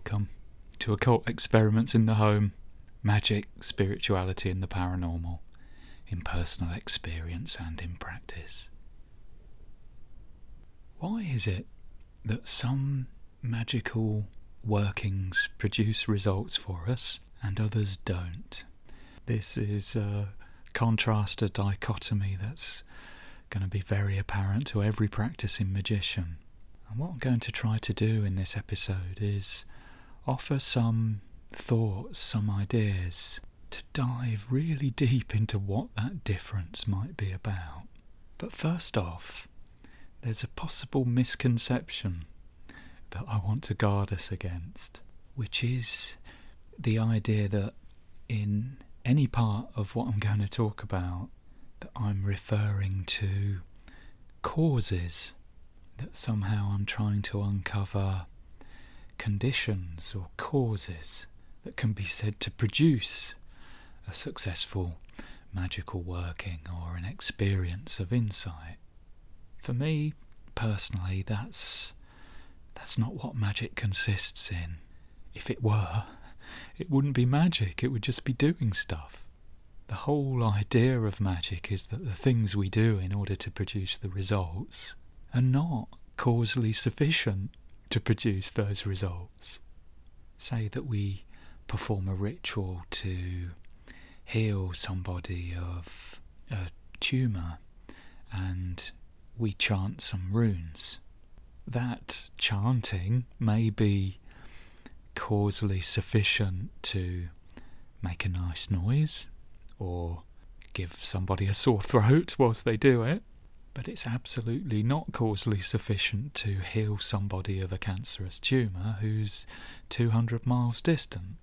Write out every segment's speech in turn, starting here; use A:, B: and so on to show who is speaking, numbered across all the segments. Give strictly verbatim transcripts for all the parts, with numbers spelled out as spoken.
A: Welcome to Occult Experiments in the Home, Magic, Spirituality and the Paranormal, in personal experience and in practice. Why is it that some magical workings produce results for us and others don't? This is a contrast, a dichotomy that's going to be very apparent to every practicing magician. And what I'm going to try to do in this episode is offer some thoughts, some ideas to dive really deep into what that difference might be about. But first off, there's a possible misconception that I want to guard us against, which is the idea that in any part of what I'm going to talk about, that I'm referring to causes, that somehow I'm trying to uncover conditions or causes that can be said to produce a successful magical working or an experience of insight. For me, personally, that's that's not what magic consists in. If it were, it wouldn't be magic, it would just be doing stuff. The whole idea of magic is that the things we do in order to produce the results are not causally sufficient to produce those results. Say that we perform a ritual to heal somebody of a tumour and we chant some runes. That chanting may be causally sufficient to make a nice noise or give somebody a sore throat whilst they do it, but it's absolutely not causally sufficient to heal somebody of a cancerous tumour who's two hundred miles distant.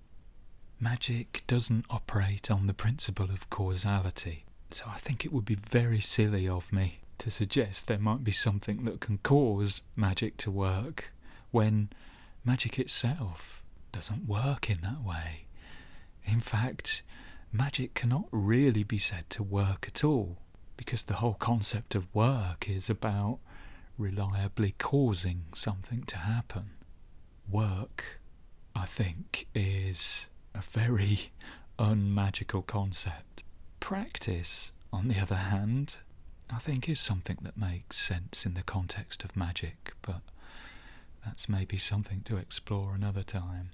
A: Magic doesn't operate on the principle of causality, so I think it would be very silly of me to suggest there might be something that can cause magic to work when magic itself doesn't work in that way. In fact, magic cannot really be said to work at all, because the whole concept of work is about reliably causing something to happen. Work, I think, is a very unmagical concept. Practice, on the other hand, I think is something that makes sense in the context of magic, but that's maybe something to explore another time.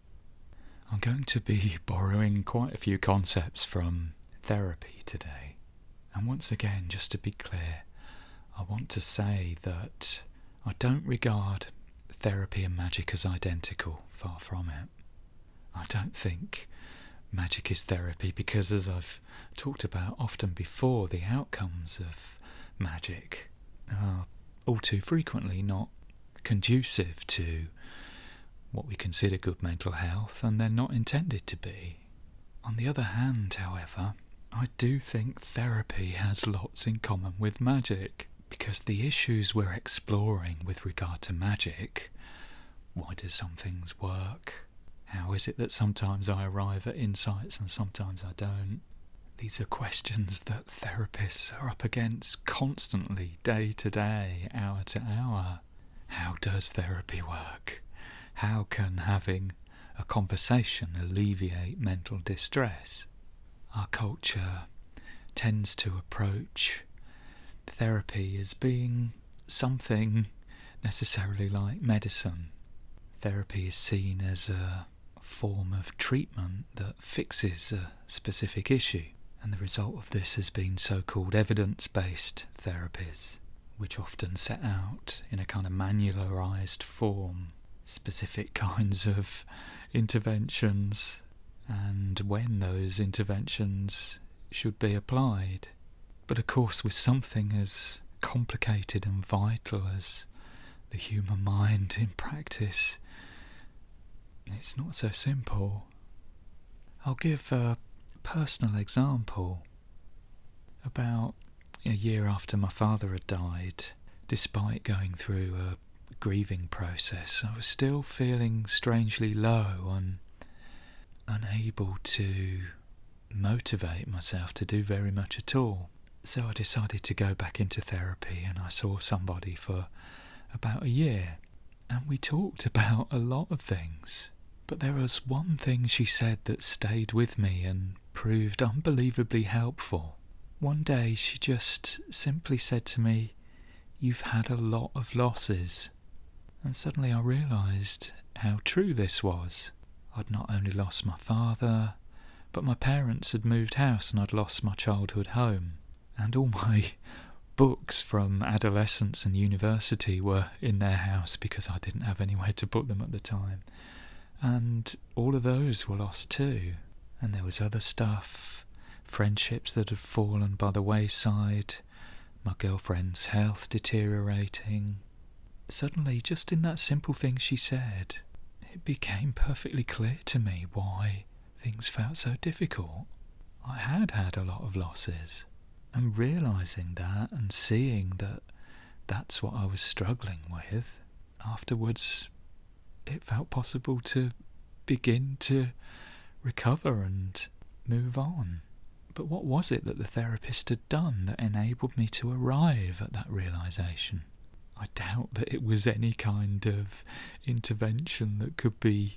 A: I'm going to be borrowing quite a few concepts from therapy today. And once again, just to be clear, I want to say that I don't regard therapy and magic as identical, far from it. I don't think magic is therapy because, as I've talked about often before, the outcomes of magic are all too frequently not conducive to what we consider good mental health, and they're not intended to be. On the other hand, however, I do think therapy has lots in common with magic, because the issues we're exploring with regard to magic, why do some things work? How is it that sometimes I arrive at insights and sometimes I don't? These are questions that therapists are up against constantly, day to day, hour to hour. How does therapy work? How can having a conversation alleviate mental distress? Our culture tends to approach therapy as being something necessarily like medicine. Therapy is seen as a form of treatment that fixes a specific issue, and the result of this has been so-called evidence-based therapies, which often set out in a kind of manualised form specific kinds of interventions and when those interventions should be applied. But of course, with something as complicated and vital as the human mind in practice, it's not so simple. I'll give a personal example. About a year after my father had died, despite going through a grieving process, I was still feeling strangely low and unable to motivate myself to do very much at all. So I decided to go back into therapy, and I saw somebody for about a year, and we talked about a lot of things. But there was one thing she said that stayed with me and proved unbelievably helpful. One day she just simply said to me, "You've had a lot of losses." And suddenly I realised how true this was. I'd not only lost my father, but my parents had moved house and I'd lost my childhood home. And all my books from adolescence and university were in their house because I didn't have anywhere to put them at the time. And all of those were lost too. And there was other stuff, friendships that had fallen by the wayside, my girlfriend's health deteriorating. Suddenly, just in that simple thing she said, it became perfectly clear to me why things felt so difficult. I had had a lot of losses, and realising that and seeing that that's what I was struggling with, afterwards it felt possible to begin to recover and move on. But what was it that the therapist had done that enabled me to arrive at that realisation? I doubt that it was any kind of intervention that could be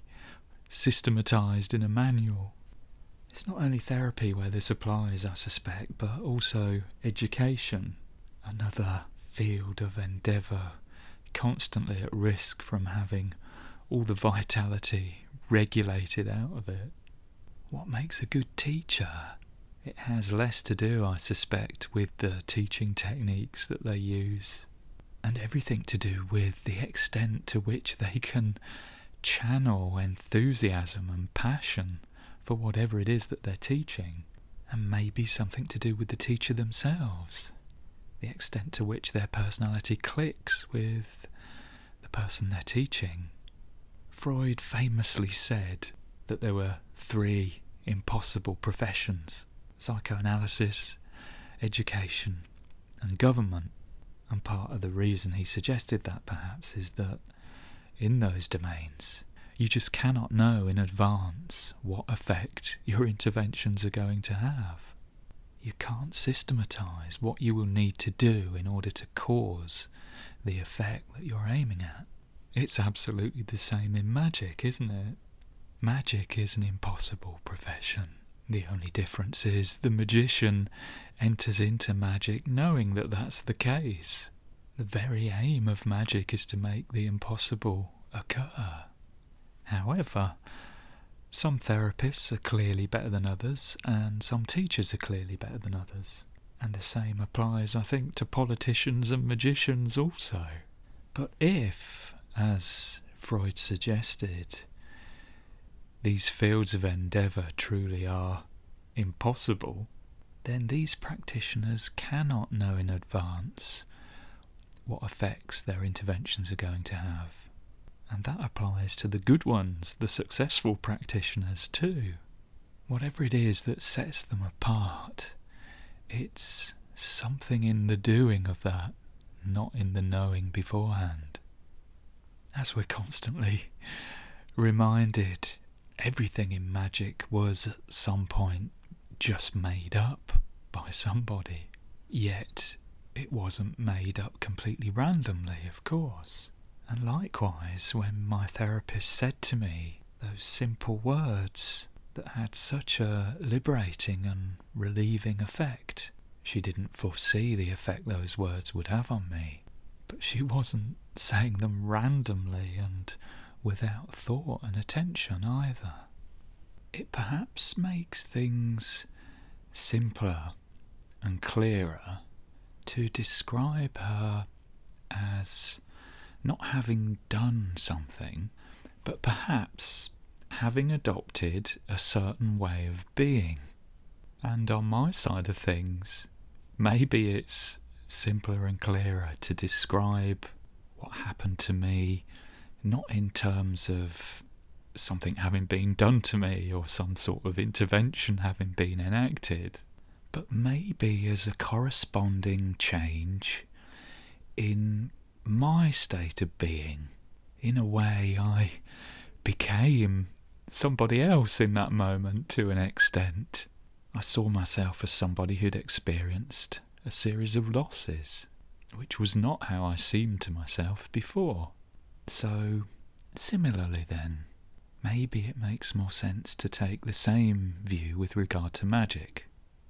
A: systematised in a manual. It's not only therapy where this applies, I suspect, but also education, another field of endeavour constantly at risk from having all the vitality regulated out of it. What makes a good teacher? It has less to do, I suspect, with the teaching techniques that they use, and everything to do with the extent to which they can channel enthusiasm and passion for whatever it is that they're teaching, and maybe something to do with the teacher themselves, the extent to which their personality clicks with the person they're teaching. Freud famously said that there were three impossible professions: psychoanalysis, education, and government. And part of the reason he suggested that, perhaps, is that in those domains, you just cannot know in advance what effect your interventions are going to have. You can't systematise what you will need to do in order to cause the effect that you're aiming at. It's absolutely the same in magic, isn't it? Magic is an impossible profession. The only difference is the magician enters into magic knowing that that's the case. The very aim of magic is to make the impossible occur. However, some therapists are clearly better than others, and some teachers are clearly better than others. And the same applies, I think, to politicians and magicians also. But if, as Freud suggested, these fields of endeavour truly are impossible, then these practitioners cannot know in advance what effects their interventions are going to have. And that applies to the good ones, the successful practitioners too. Whatever it is that sets them apart, it's something in the doing of that, not in the knowing beforehand. As we're constantly reminded, everything in magic was at some point just made up by somebody. Yet it wasn't made up completely randomly, of course. And likewise, when my therapist said to me those simple words that had such a liberating and relieving effect, she didn't foresee the effect those words would have on me. But she wasn't saying them randomly and without thought and attention either. It perhaps makes things simpler and clearer to describe her as not having done something, but perhaps having adopted a certain way of being. And on my side of things, maybe it's simpler and clearer to describe what happened to me, not in terms of something having been done to me or some sort of intervention having been enacted, but maybe as a corresponding change in my state of being. In a way, I became somebody else in that moment to an extent. I saw myself as somebody who'd experienced a series of losses, which was not how I seemed to myself before. So, similarly then, maybe it makes more sense to take the same view with regard to magic.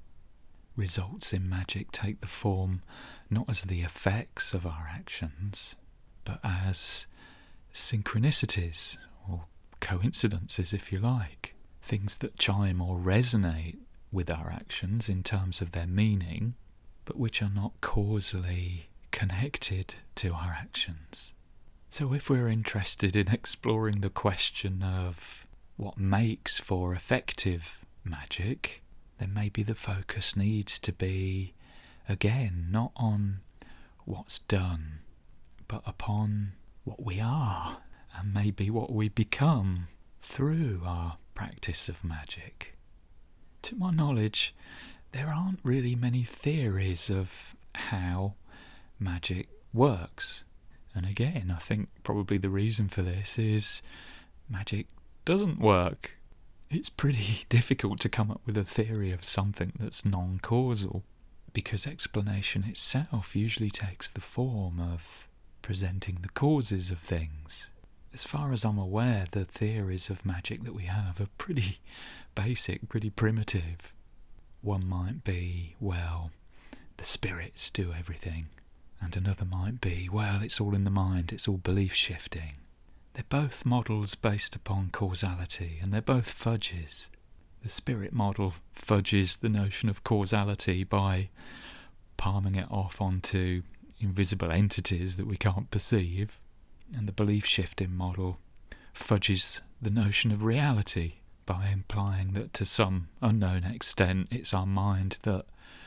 A: Results in magic take the form not as the effects of our actions, but as synchronicities, or coincidences if you like, things that chime or resonate with our actions in terms of their meaning, but which are not causally connected to our actions. So if we're interested in exploring the question of what makes for effective magic, then maybe the focus needs to be, again, not on what's done, but upon what we are, and maybe what we become through our practice of magic. To my knowledge, there aren't really many theories of how magic works. And again, I think probably the reason for this is magic doesn't work. It's pretty difficult to come up with a theory of something that's non-causal, because explanation itself usually takes the form of presenting the causes of things. As far as I'm aware, the theories of magic that we have are pretty basic, pretty primitive. One might be, well, the spirits do everything. And another might be, well, it's all in the mind, it's all belief shifting. They're both models based upon causality, and they're both fudges. The spirit model fudges the notion of causality by palming it off onto invisible entities that we can't perceive, and the belief shifting model fudges the notion of reality by implying that to some unknown extent it's our mind that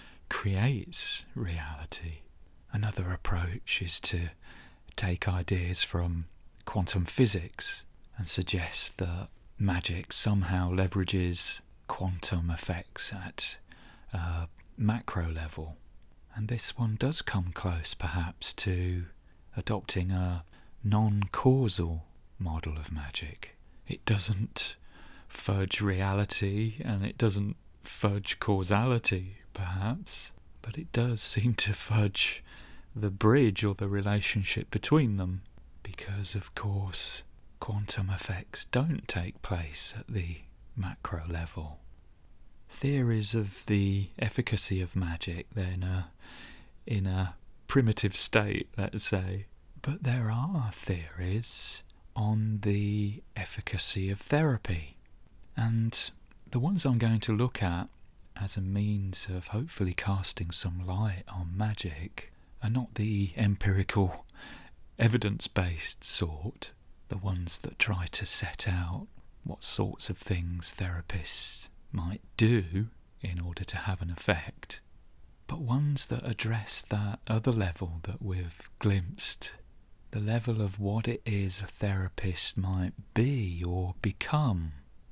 A: creates reality. Another approach is to take ideas from quantum physics and suggest that magic somehow leverages quantum effects at a macro level. And this one does come close, perhaps, to adopting a non-causal model of magic. It doesn't fudge reality, and it doesn't fudge causality, perhaps, but it does seem to fudge the bridge or the relationship between them, because, of course, quantum effects don't take place at the macro level. Theories of the efficacy of magic, they're in a, in a primitive state, let's say, but there are theories on the efficacy of therapy, and the ones I'm going to look at as a means of hopefully casting some light on magic are not the empirical, evidence-based sort, the ones that try to set out what sorts of things therapists might do in order to have an effect, but ones that address that other level that we've glimpsed, the level of what it is a therapist might be or become.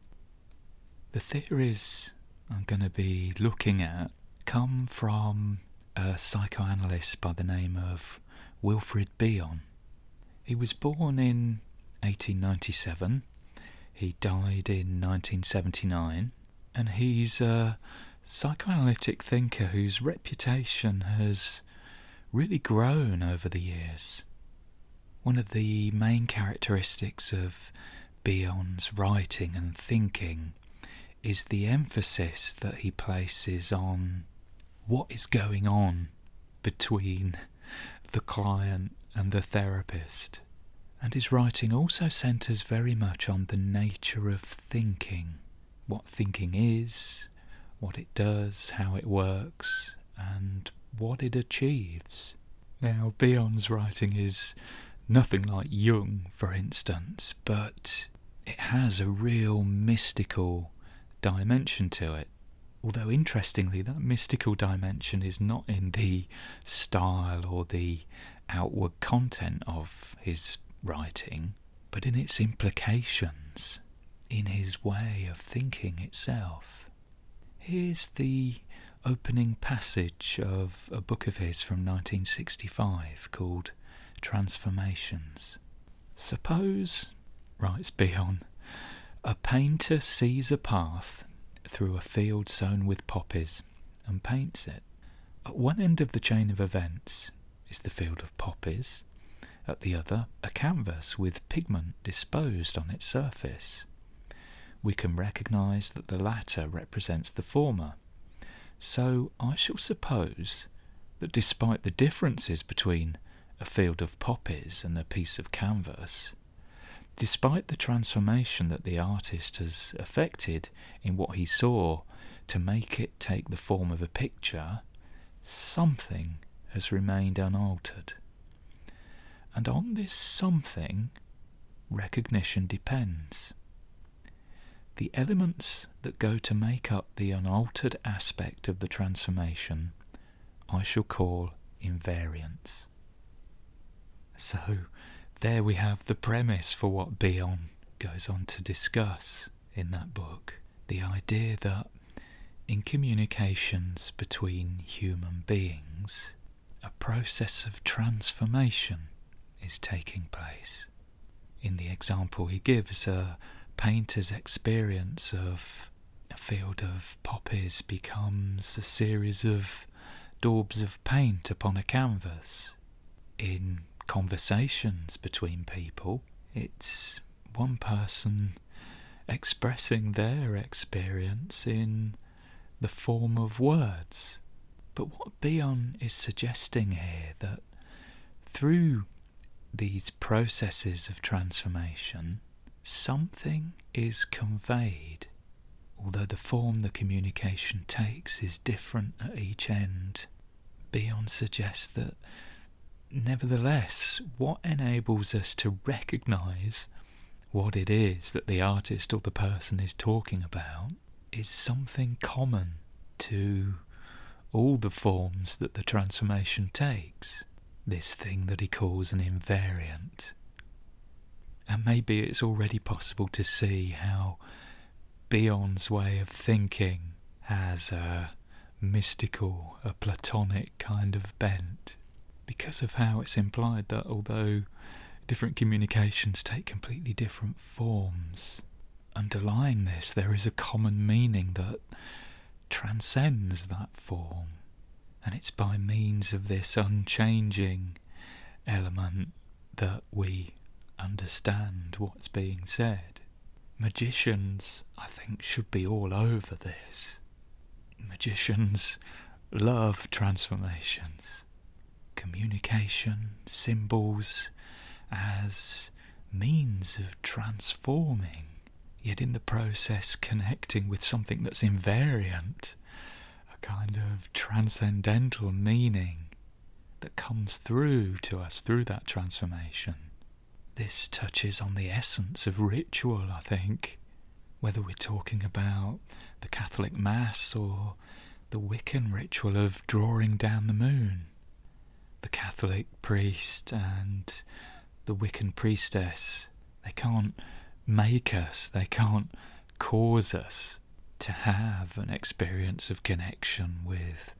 A: The theories I'm going to be looking at come from a psychoanalyst by the name of Wilfred Bion. He was born in eighteen ninety-seven, he died in nineteen seventy-nine, and he's a psychoanalytic thinker whose reputation has really grown over the years. One of the main characteristics of Bion's writing and thinking is the emphasis that he places on what is going on between the client and the therapist. And his writing also centres very much on the nature of thinking, what thinking is, what it does, how it works, and what it achieves. Now, Bion's writing is nothing like Jung, for instance, but it has a real mystical dimension to it. Although, interestingly, that mystical dimension is not in the style or the outward content of his writing, but in its implications, in his way of thinking itself. Here's the opening passage of a book of his from nineteen sixty-five called Transformations. Suppose, writes Bion, a painter sees a path through a field sown with poppies and paints it. At one end of the chain of events is the field of poppies, at the other a canvas with pigment disposed on its surface. we can recognise that the latter represents the former. So I shall suppose that despite the differences between a field of poppies and a piece of canvas, despite the transformation that the artist has effected in what he saw to make it take the form of a picture, something has remained unaltered. And on this something, recognition depends. The elements that go to make up the unaltered aspect of the transformation I shall call invariants. So there we have the premise for what Bion goes on to discuss in that book. The idea that in communications between human beings, a process of transformation is taking place. In the example he gives, a painter's experience of a field of poppies becomes a series of daubs of paint upon a canvas. In conversations between people, it's one person expressing their experience in the form of words. But what Bion is suggesting here, that through these processes of transformation, something is conveyed, although the form the communication takes is different at each end. Bion suggests that nevertheless, what enables us to recognise what it is that the artist or the person is talking about is something common to all the forms that the transformation takes. This thing that he calls an invariant. And maybe it's already possible to see how Bion's way of thinking has a mystical, a Platonic kind of bent, because of how it's implied that although different communications take completely different forms, underlying this there is a common meaning that transcends that form. And it's by means of this unchanging element that we understand what's being said. Magicians, I think, should be all over this. Magicians love transformations, communication, symbols as means of transforming, yet in the process connecting with something that's invariant, a kind of transcendental meaning that comes through to us through that transformation. This touches on the essence of ritual, I think, whether we're talking about the Catholic Mass or the Wiccan ritual of drawing down the moon. The Catholic priest and the Wiccan priestess, they can't make us, they can't cause us to have an experience of connection with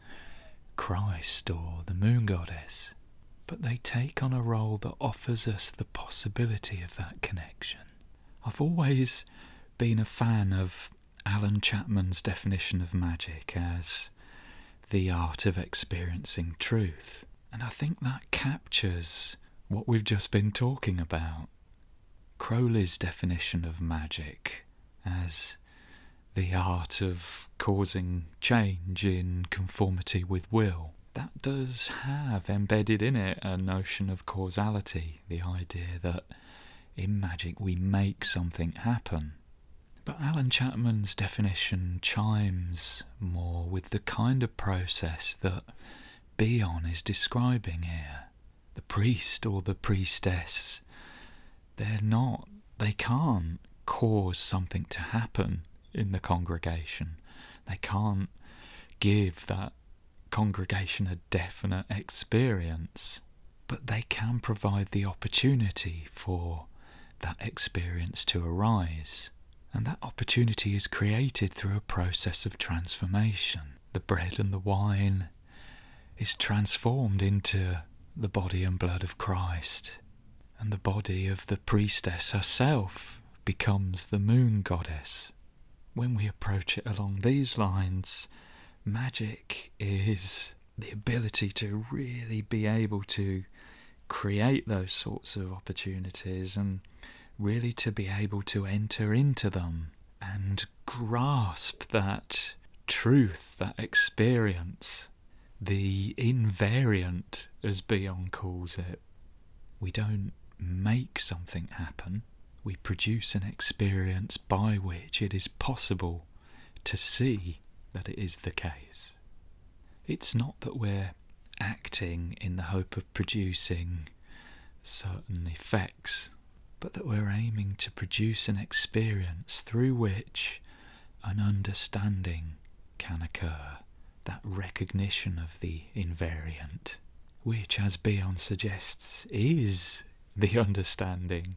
A: Christ or the moon goddess, but they take on a role that offers us the possibility of that connection. I've always been a fan of Alan Chapman's definition of magic as the art of experiencing truth, and I think that captures what we've just been talking about. Crowley's definition of magic as the art of causing change in conformity with will, that does have embedded in it a notion of causality, the idea that in magic we make something happen. But Alan Chapman's definition chimes more with the kind of process that Bion is describing here. The priest or the priestess, they're not, they can't cause something to happen in the congregation. They can't give that congregation a definite experience, but they can provide the opportunity for that experience to arise. And that opportunity is created through a process of transformation. The bread and the wine is transformed into the body and blood of Christ, and the body of the priestess herself becomes the moon goddess. When we approach it along these lines, magic is the ability to really be able to create those sorts of opportunities and really to be able to enter into them and grasp that truth, that experience, the invariant, as Bion calls it. We don't make something happen, we produce an experience by which it is possible to see that it is the case. It's not that we're acting in the hope of producing certain effects, but that we're aiming to produce an experience through which an understanding can occur, that recognition of the invariant, which, as Bion suggests, is the understanding.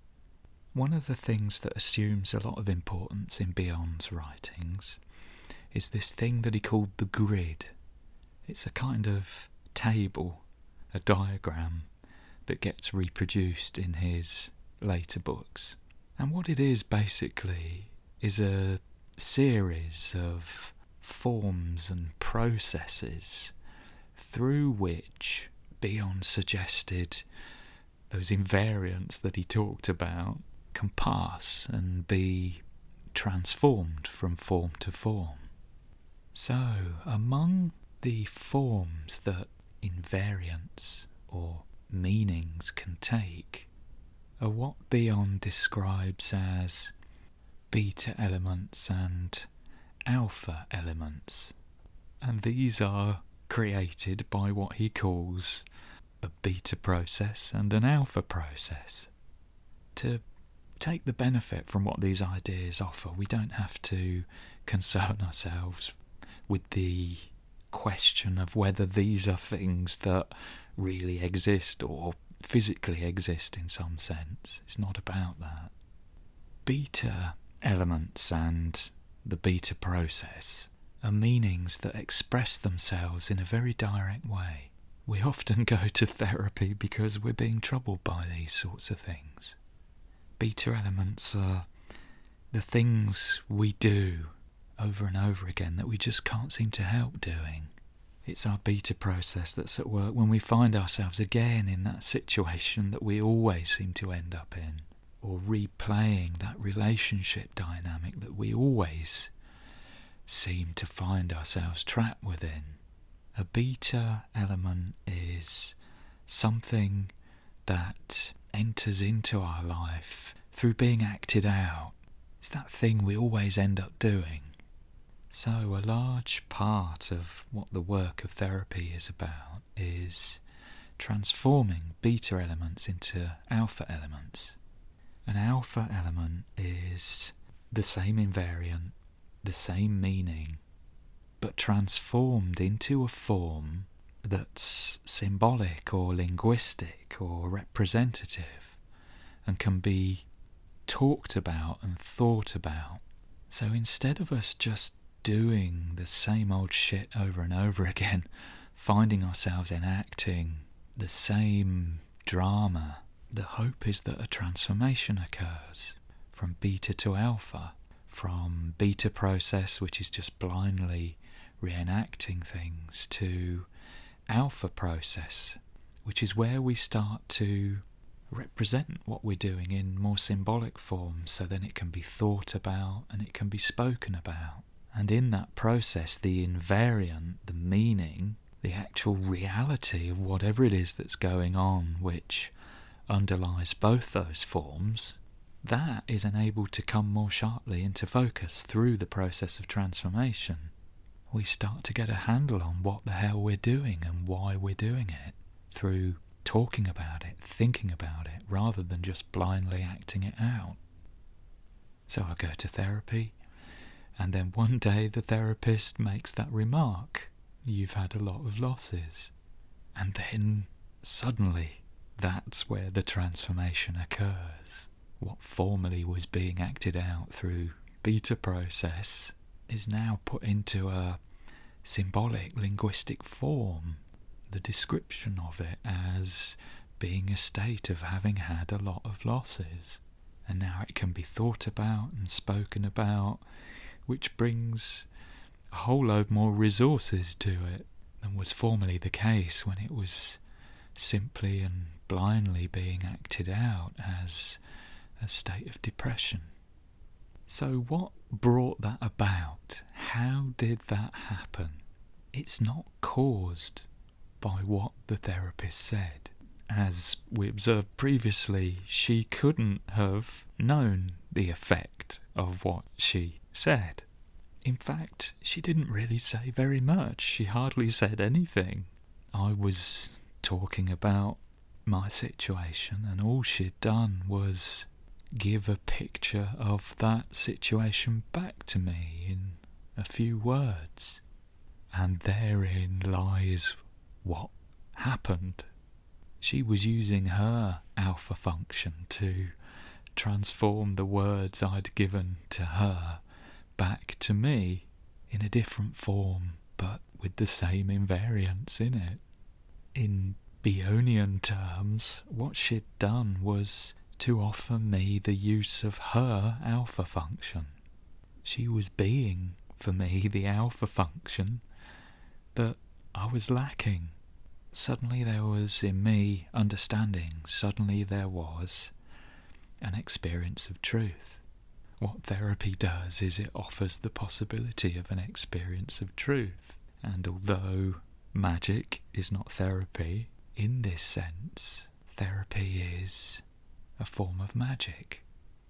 A: One of the things that assumes a lot of importance in Bion's writings is this thing that he called the grid. It's a kind of table, a diagram, that gets reproduced in his later books. And what it is basically is a series of forms and processes through which Bion suggested those invariants that he talked about can pass and be transformed from form to form. So, among the forms that invariants or meanings can take are what Bion describes as beta elements and alpha elements. And these are created by what he calls a beta process and an alpha process. To take the benefit from what these ideas offer, we don't have to concern ourselves with the question of whether these are things that really exist or physically exist in some sense. It's not about that. Beta elements and the beta process are meanings that express themselves in a very direct way. We often go to therapy because we're being troubled by these sorts of things. Beta elements are the things we do over and over again that we just can't seem to help doing. It's our beta process that's at work when we find ourselves again in that situation that we always seem to end up in, or replaying that relationship dynamic that we always seem to find ourselves trapped within. A beta element is something that enters into our life through being acted out. It's that thing we always end up doing. So a large part of what the work of therapy is about is transforming beta elements into alpha elements. An alpha element is the same invariant, the same meaning, but transformed into a form that's symbolic or linguistic or representative and can be talked about and thought about. So instead of us just doing the same old shit over and over again, finding ourselves enacting the same drama, the hope is that a transformation occurs from beta to alpha, from beta process, which is just blindly reenacting things, to alpha process, which is where we start to represent what we're doing in more symbolic forms, so then it can be thought about and it can be spoken about. And in that process, the invariant, the meaning, the actual reality of whatever it is that's going on, which underlies both those forms, that is enabled to come more sharply into focus through the process of transformation. We start to get a handle on what the hell we're doing and why we're doing it, through talking about it, thinking about it, rather than just blindly acting it out. So I go to therapy, and then one day the therapist makes that remark, "You've had a lot of losses." And then suddenly that's where the transformation occurs. What formerly was being acted out through beta process is now put into a symbolic linguistic form. The description of it as being a state of having had a lot of losses. And now it can be thought about and spoken about, which brings a whole load more resources to it than was formerly the case when it was simply and blindly being acted out as a state of depression. So what brought that about? How did that happen? It's not caused by what the therapist said. As we observed previously, she couldn't have known the effect of what she said. In fact, she didn't really say very much. She hardly said anything. I was talking about my situation, and all she'd done was give a picture of that situation back to me in a few words. And therein lies what happened. She was using her alpha function to transform the words I'd given to her back to me in a different form, but with the same invariance in it. In Bionian terms, what she'd done was to offer me the use of her alpha function. She was being, for me, the alpha function that I was lacking. Suddenly there was in me understanding. Suddenly there was an experience of truth. What therapy does is it offers the possibility of an experience of truth. And although magic is not therapy, in this sense, therapy is a form of magic.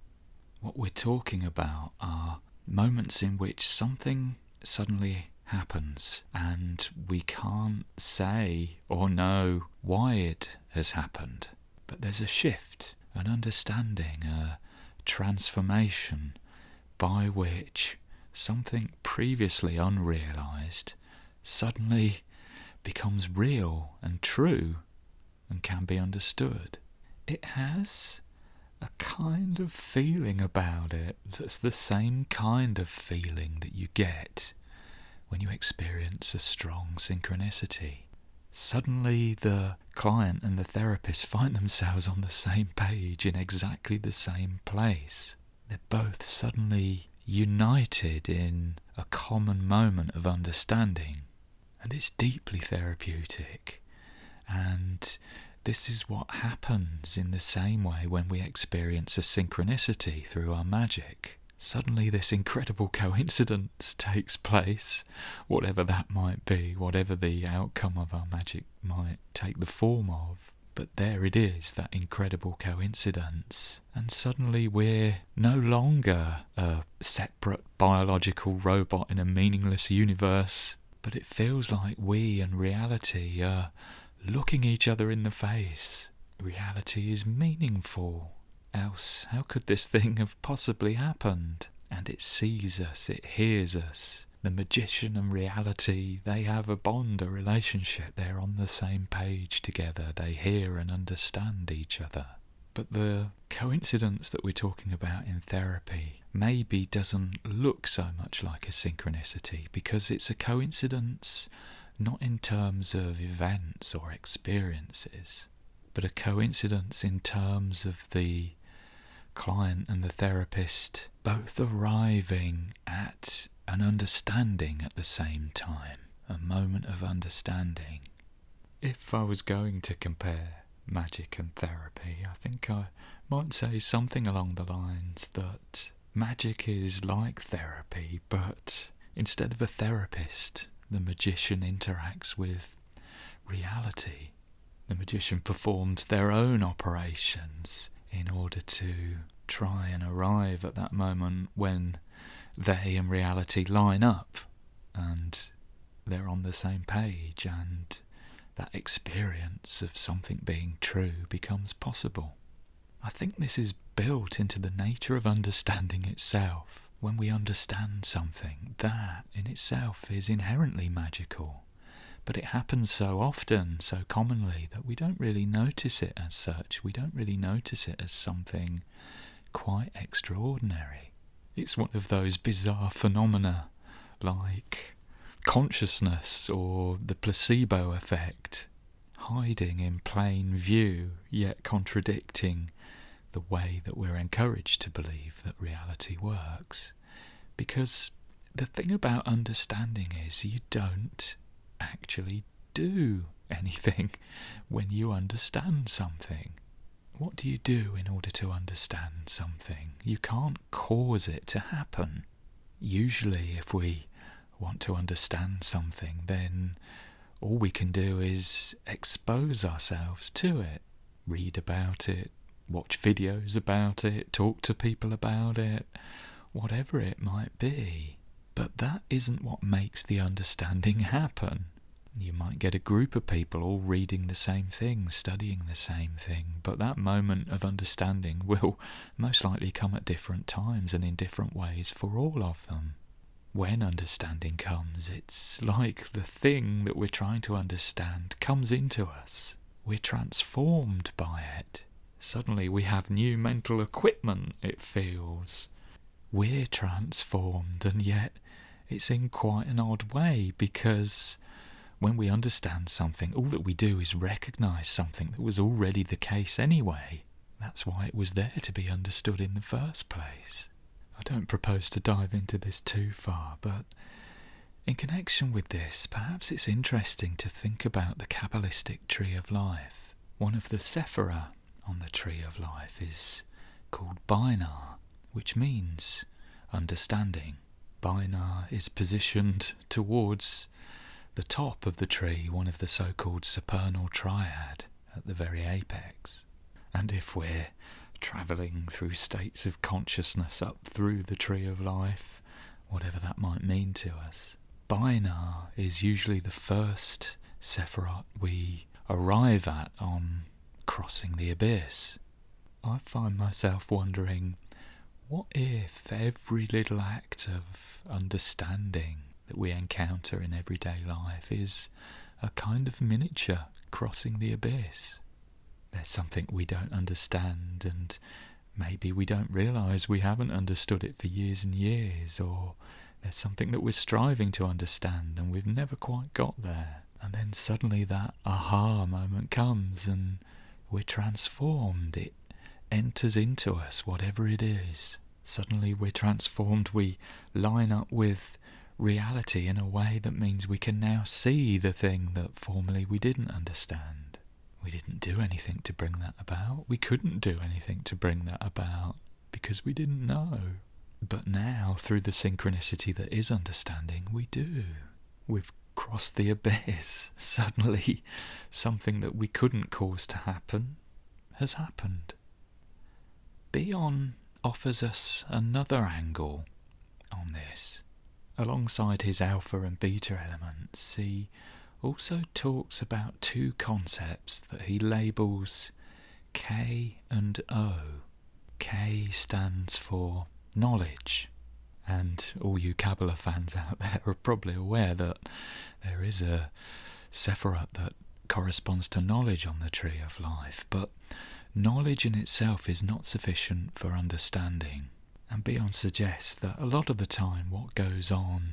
A: What we're talking about are moments in which something suddenly happens and we can't say or know why it has happened, but there's a shift, an understanding, a transformation by which something previously unrealized suddenly becomes real and true and can be understood. It has a kind of feeling about it that's the same kind of feeling that you get when you experience a strong synchronicity. Suddenly the client and the therapist find themselves on the same page in exactly the same place. They're both suddenly united in a common moment of understanding, and it's deeply therapeutic. And this is what happens in the same way when we experience a synchronicity through our magic. Suddenly this incredible coincidence takes place, whatever that might be, whatever the outcome of our magic might take the form of. But there it is, that incredible coincidence. And suddenly we're no longer a separate biological robot in a meaningless universe, but it feels like we and reality are looking each other in the face. Reality is meaningful. Else, how could this thing have possibly happened? And it sees us, it hears us. The magician and reality, they have a bond, a relationship. They're on the same page together. They hear and understand each other. But the coincidence that we're talking about in therapy maybe doesn't look so much like a synchronicity, because it's a coincidence not in terms of events or experiences, but a coincidence in terms of the client and the therapist both arriving at an understanding at the same time, a moment of understanding. If I was going to compare magic and therapy, I think I might say something along the lines that magic is like therapy, but instead of a therapist, the magician interacts with reality. The magician performs their own operations in order to try and arrive at that moment when they and reality line up and they're on the same page, and that experience of something being true becomes possible. I think this is built into the nature of understanding itself. When we understand something, that in itself is inherently magical. But it happens so often, so commonly, that we don't really notice it as such. We don't really notice it as something quite extraordinary. It's one of those bizarre phenomena like consciousness or the placebo effect, hiding in plain view, yet contradicting the way that we're encouraged to believe that reality works. Because the thing about understanding is you don't actually do anything when you understand something. What do you do in order to understand something? You can't cause it to happen. Usually, if we want to understand something, then all we can do is expose ourselves to it, read about it, watch videos about it, talk to people about it, whatever it might be. But that isn't what makes the understanding happen. You might get a group of people all reading the same thing, studying the same thing, but that moment of understanding will most likely come at different times and in different ways for all of them. When understanding comes, it's like the thing that we're trying to understand comes into us. We're transformed by it. Suddenly we have new mental equipment, it feels. We're transformed, and yet it's in quite an odd way, because when we understand something, all that we do is recognise something that was already the case anyway. That's why it was there to be understood in the first place. I don't propose to dive into this too far, but in connection with this, perhaps it's interesting to think about the Kabbalistic tree of life. One of the sephirah on the tree of life is called Binah, which means understanding. Binah is positioned towards the top of the tree, one of the so-called supernal triad at the very apex. And if we're travelling through states of consciousness up through the tree of life, whatever that might mean to us, Binah is usually the first sephirah we arrive at on crossing the abyss. I find myself wondering, what if every little act of understanding that we encounter in everyday life is a kind of miniature crossing the abyss? There's something we don't understand, and maybe we don't realise we haven't understood it for years and years, or there's something that we're striving to understand and we've never quite got there. And then suddenly that aha moment comes and we're transformed. It enters into us, whatever it is. Suddenly we're transformed. We line up with reality in a way that means we can now see the thing that formerly we didn't understand. We didn't do anything to bring that about. We couldn't do anything to bring that about because we didn't know. But now, through the synchronicity that is understanding, we do. We've crossed the abyss. Suddenly, something that we couldn't cause to happen has happened. Bion offers us another angle on this. Alongside his alpha and beta elements, he also talks about two concepts that he labels K and O. K stands for knowledge, and all you Kabbalah fans out there are probably aware that there is a sephirah that corresponds to knowledge on the tree of life, but knowledge in itself is not sufficient for understanding. And Bion suggests that a lot of the time what goes on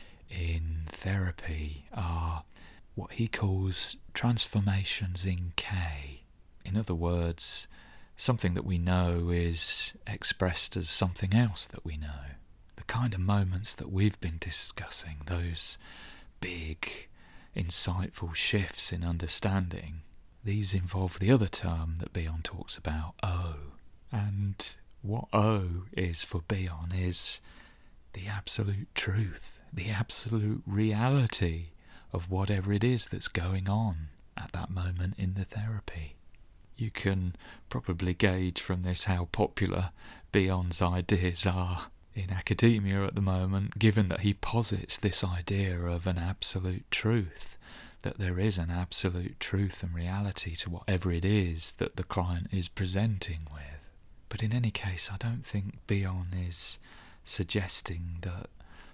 A: in therapy are what he calls transformations in K. In other words, something that we know is expressed as something else that we know. The kind of moments that we've been discussing, those big, insightful shifts in understanding, these involve the other term that Bion talks about, O. And what O is for Bion is the absolute truth, the absolute reality of whatever it is that's going on at that moment in the therapy. You can probably gauge from this how popular Bion's ideas are in academia at the moment, given that he posits this idea of an absolute truth, that there is an absolute truth and reality to whatever it is that the client is presenting with. But in any case, I don't think Bion is suggesting that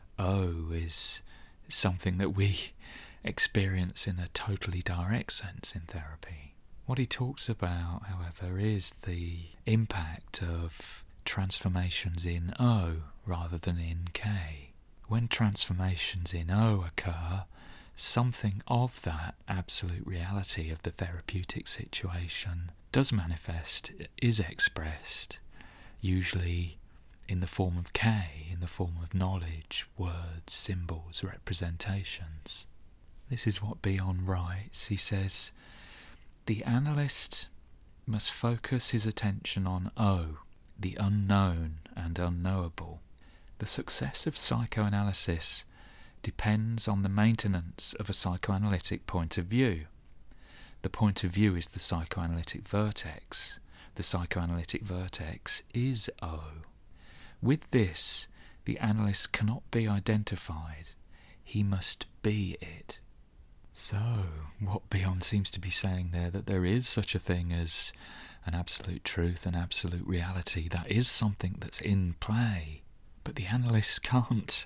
A: O is something that we experience in a totally direct sense in therapy. What he talks about, however, is the impact of transformations in O rather than in K. When transformations in O occur, something of that absolute reality of the therapeutic situation does manifest, is expressed, usually in the form of K, in the form of knowledge, words, symbols, representations. This is what Bion writes. He says, "The analyst must focus his attention on O, the unknown and unknowable. The success of psychoanalysis depends on the maintenance of a psychoanalytic point of view. The point of view is the psychoanalytic vertex. The psychoanalytic vertex is O. With this, the analyst cannot be identified. He must be it. So, what Bion seems to be saying there, that there is such a thing as an absolute truth, an absolute reality, that is something that's in play. But the analyst can't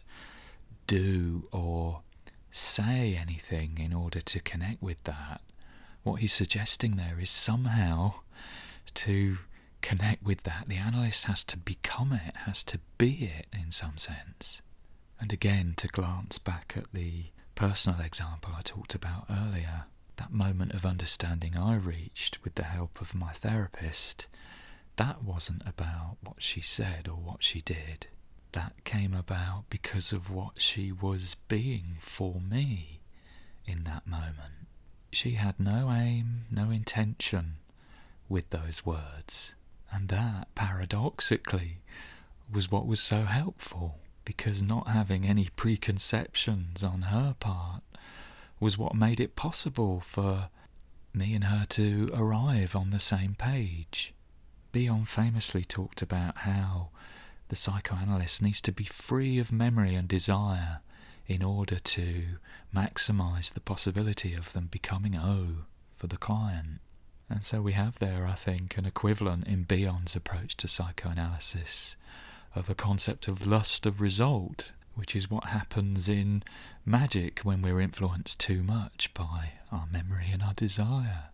A: do or say anything in order to connect with that. What he's suggesting there is somehow to connect with that, the analyst has to become it, has to be it in some sense. And again, to glance back at the personal example I talked about earlier, that moment of understanding I reached with the help of my therapist, that wasn't about what she said or what she did. That came about because of what she was being for me in that moment. She had no aim, no intention with those words. And that, paradoxically, was what was so helpful, because not having any preconceptions on her part was what made it possible for me and her to arrive on the same page. Bion famously talked about how the psychoanalyst needs to be free of memory and desire in order to maximise the possibility of them becoming O for the client. And so we have there, I think, an equivalent in Bion's approach to psychoanalysis of a concept of lust of result, which is what happens in magic when we're influenced too much by our memory and our desire.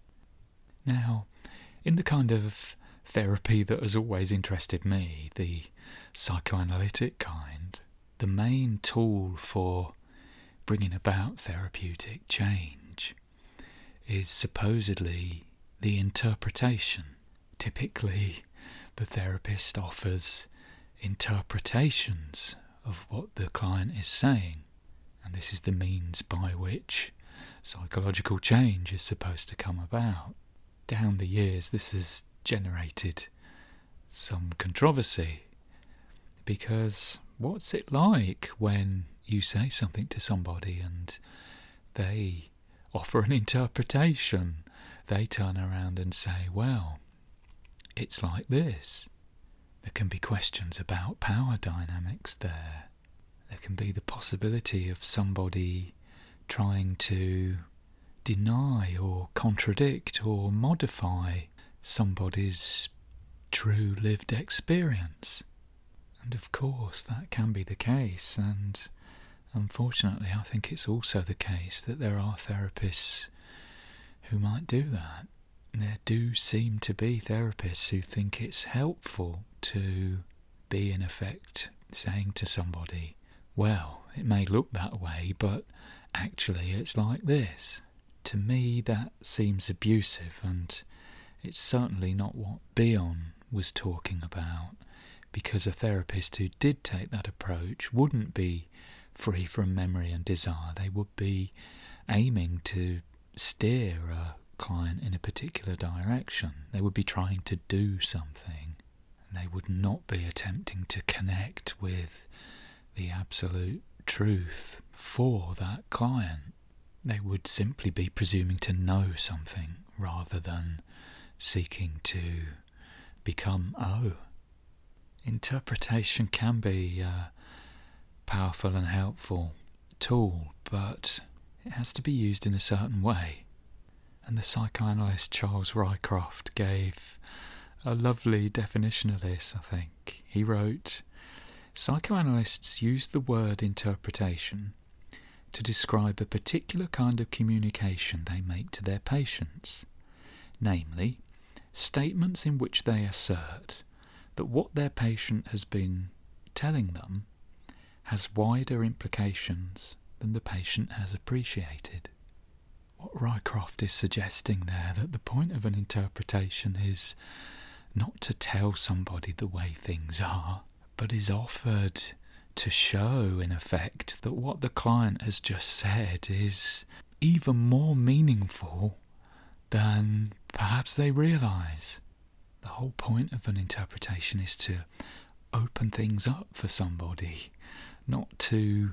A: Now, in the kind of therapy that has always interested me, the psychoanalytic kind, the main tool for bringing about therapeutic change is supposedly the interpretation. Typically, the therapist offers interpretations of what the client is saying, and this is the means by which psychological change is supposed to come about. Down the years, this has generated some controversy, because what's it like when you say something to somebody and they offer an interpretation? They turn around and say, well, it's like this. There can be questions about power dynamics there. There can be the possibility of somebody trying to deny or contradict or modify somebody's true lived experience. And of course that can be the case, and unfortunately I think it's also the case that there are therapists who might do that. There do seem to be therapists who think it's helpful to be, in effect, saying to somebody, well, it may look that way, but actually it's like this. To me, that seems abusive, and it's certainly not what Bion was talking about, because a therapist who did take that approach wouldn't be free from memory and desire. They would be aiming to steer a client in a particular direction. They would be trying to do something. They would not be attempting to connect with the absolute truth for that client. They would simply be presuming to know something rather than seeking to become O. Interpretation can be a powerful and helpful tool, but it has to be used in a certain way. And the psychoanalyst Charles Rycroft gave a lovely definition of this, I think. He wrote, psychoanalysts use the word interpretation to describe a particular kind of communication they make to their patients, namely, statements in which they assert that what their patient has been telling them has wider implications than the patient has appreciated. What Rycroft is suggesting there, that the point of an interpretation is not to tell somebody the way things are, but is offered to show, in effect, that what the client has just said is even more meaningful than perhaps they realise. The whole point of an interpretation is to open things up for somebody, not to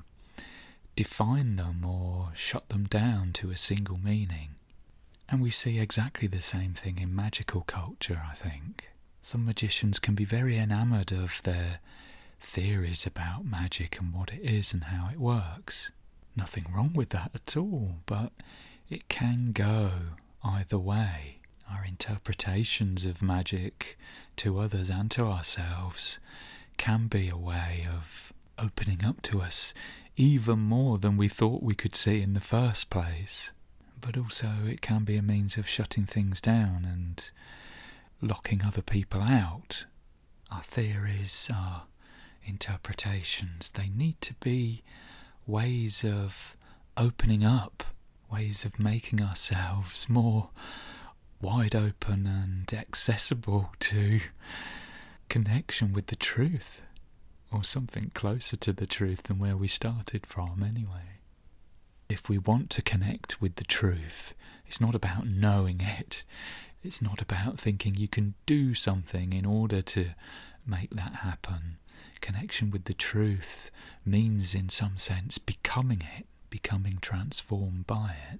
A: define them or shut them down to a single meaning. And we see exactly the same thing in magical culture, I think. Some magicians can be very enamoured of their theories about magic and what it is and how it works. Nothing wrong with that at all, but it can go either way. Our interpretations of magic to others and to ourselves can be a way of opening up to us even more than we thought we could see in the first place. But also it can be a means of shutting things down and locking other people out. Our theories, our interpretations, they need to be ways of opening up, ways of making ourselves more wide open and accessible to connection with the truth, or something closer to the truth than where we started from anyway. If we want to connect with the truth, it's not about knowing it. It's not about thinking you can do something in order to make that happen. Connection with the truth means, in some sense, becoming it, becoming transformed by it.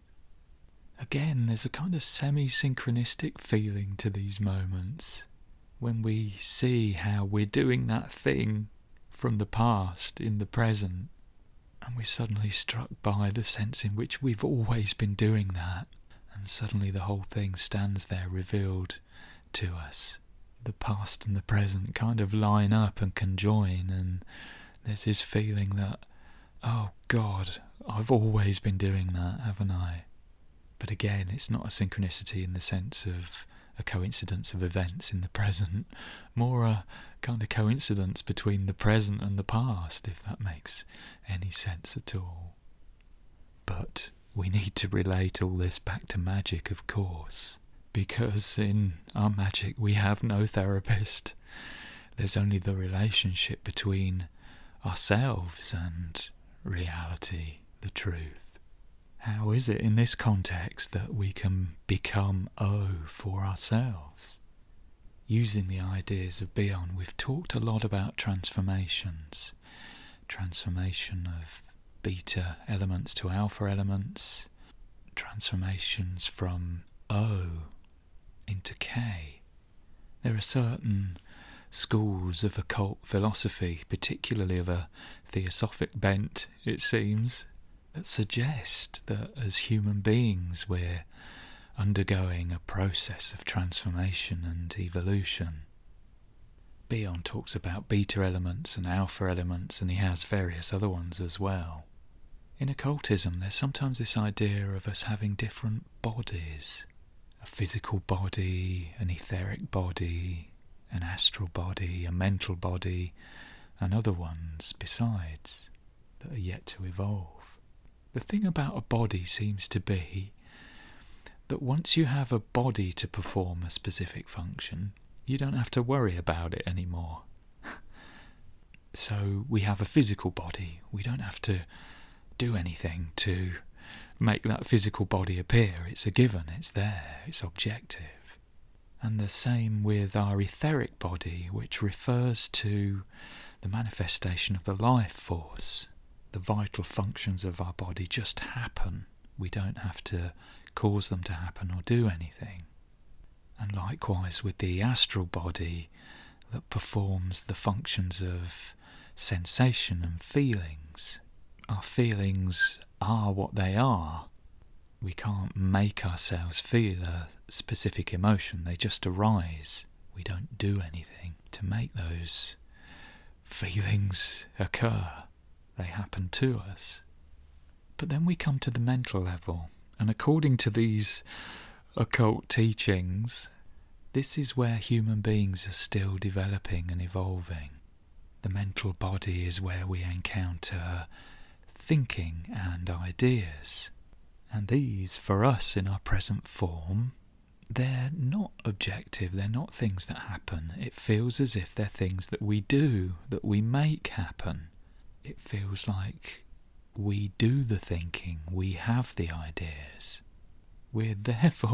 A: Again, there's a kind of semi-synchronistic feeling to these moments when we see how we're doing that thing from the past in the present, and we're suddenly struck by the sense in which we've always been doing that, and suddenly the whole thing stands there revealed to us. The past and the present kind of line up and conjoin, and there's this feeling that, oh God, I've always been doing that, haven't I? But again, it's not a synchronicity in the sense of a coincidence of events in the present, more a kind of coincidence between the present and the past, if that makes any sense at all. But we need to relate all this back to magic, of course, because in our magic we have no therapist. There's only the relationship between ourselves and reality, the truth. How is it in this context that we can become O for ourselves? Using the ideas of Bion, we've talked a lot about transformations. Transformation of beta elements to alpha elements. Transformations from O into K. There are certain schools of occult philosophy, particularly of a theosophic bent, it seems, that suggest that as human beings we're undergoing a process of transformation and evolution. Bion talks about beta elements and alpha elements, and he has various other ones as well. In occultism there's sometimes this idea of us having different bodies. A physical body, an etheric body, an astral body, a mental body, and other ones besides that are yet to evolve. The thing about a body seems to be that once you have a body to perform a specific function, you don't have to worry about it anymore. So we have a physical body. We don't have to do anything to make that physical body appear. It's a given, it's there, it's objective. And the same with our etheric body, which refers to the manifestation of the life force. The vital functions of our body just happen. We don't have to cause them to happen or do anything. And likewise with the astral body that performs the functions of sensation and feelings. Our feelings are what they are. We can't make ourselves feel a specific emotion. They just arise. We don't do anything to make those feelings occur. They happen to us. But then we come to the mental level, and according to these occult teachings, this is where human beings are still developing and evolving. The mental body is where we encounter thinking and ideas. And these, for us in our present form, they're not objective, they're not things that happen. It feels as if they're things that we do, that we make happen. It feels like we do the thinking, we have the ideas. We're therefore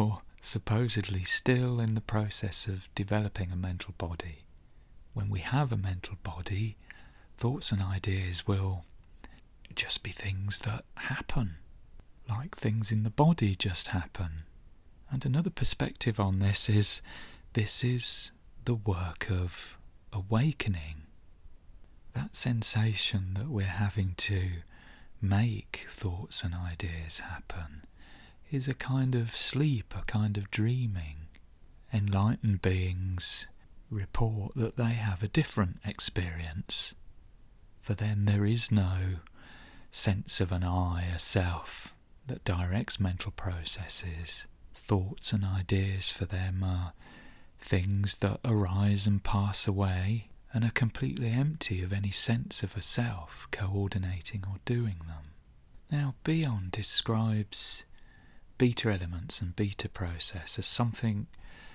A: supposedly still in the process of developing a mental body. When we have a mental body, thoughts and ideas will just be things that happen, like things in the body just happen. And another perspective on this is, this is the work of awakening. That sensation that we're having to make thoughts and ideas happen is a kind of sleep, a kind of dreaming. Enlightened beings report that they have a different experience. For them there is no sense of an I, a self, that directs mental processes. Thoughts and ideas for them are things that arise and pass away and are completely empty of any sense of a self coordinating or doing them. Now, Bion describes beta elements and beta process as something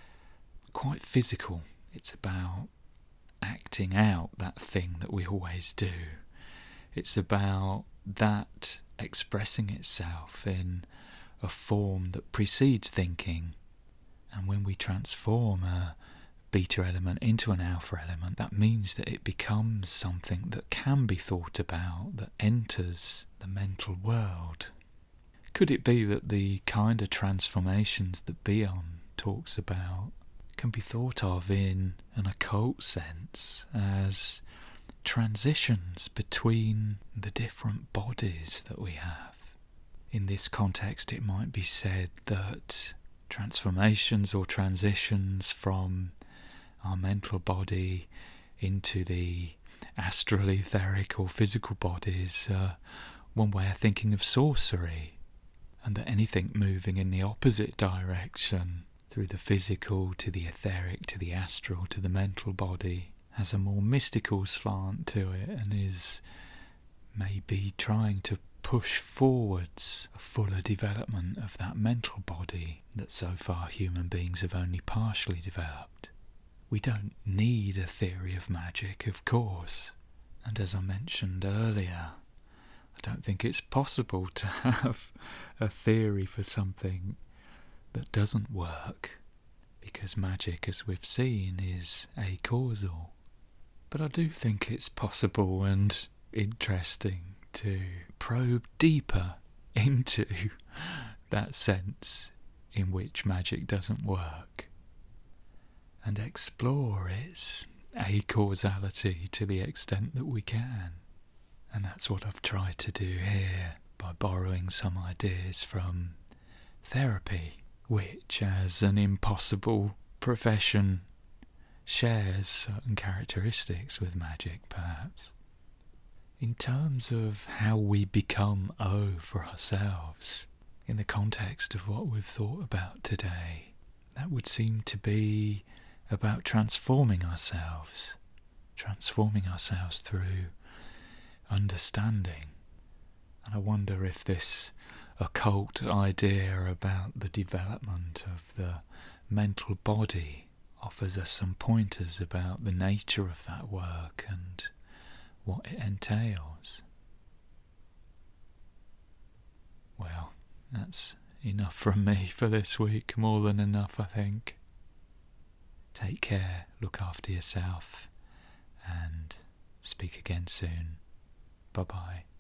A: quite physical. It's about acting out that thing that we always do. It's about that expressing itself in a form that precedes thinking. And when we transform a beta element into an alpha element, that means that it becomes something that can be thought about, that enters the mental world. Could it be that the kind of transformations that Bion talks about can be thought of in an occult sense as transitions between the different bodies that we have? In this context, it might be said that transformations or transitions from our mental body into the astral, etheric or physical bodies are one way of thinking of sorcery, and that anything moving in the opposite direction, through the physical to the etheric to the astral to the mental body, has a more mystical slant to it and is maybe trying to push forwards a fuller development of that mental body that so far human beings have only partially developed. We don't need a theory of magic, of course, and as I mentioned earlier, I don't think it's possible to have a theory for something that doesn't work, because magic, as we've seen, is acausal. But I do think it's possible and interesting to probe deeper into that sense in which magic doesn't work and explore its acausality to the extent that we can. And that's what I've tried to do here by borrowing some ideas from therapy, which, as an impossible profession, shares certain characteristics with magic, perhaps. In terms of how we become O for ourselves, in the context of what we've thought about today, that would seem to be about transforming ourselves, transforming ourselves through understanding. And I wonder if this occult idea about the development of the mental body offers us some pointers about the nature of that work and what it entails. Well, that's enough from me for this week, more than enough, I think. Take care, look after yourself, and speak again soon. Bye-bye.